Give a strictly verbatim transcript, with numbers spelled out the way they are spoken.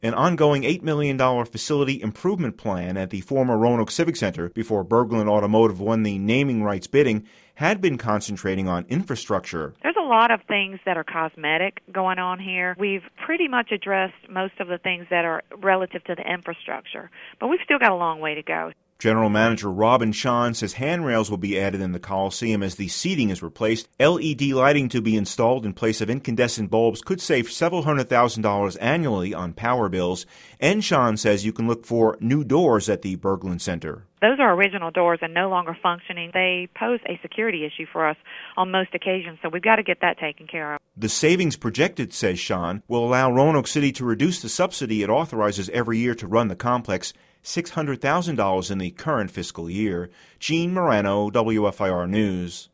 An ongoing eight million dollars facility improvement plan at the former Roanoke Civic Center before Berglund Automotive won the naming rights bidding had been concentrating on infrastructure. There's a lot of things that are cosmetic going on here. We've pretty much addressed most of the things that are relative to the infrastructure, but we've still got a long way to go. General Manager Robin Sean says handrails will be added in the Coliseum as the seating is replaced. L E D lighting to be installed in place of incandescent bulbs could save several hundred thousand dollars annually on power bills. And Sean says you can look for new doors at the Berglund Center. Those are original doors and no longer functioning. They pose a security issue for us on most occasions, so we've got to get that taken care of. The savings projected, says Sean, will allow Roanoke City to reduce the subsidy it authorizes every year to run the complex, six hundred thousand dollars in the current fiscal year. Gene Morano, W F I R News.